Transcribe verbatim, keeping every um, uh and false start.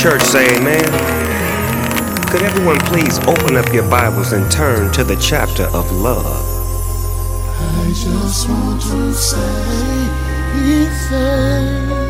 church say amen? Could everyone please open up your Bibles and turn to the chapter of love? I just want to say, say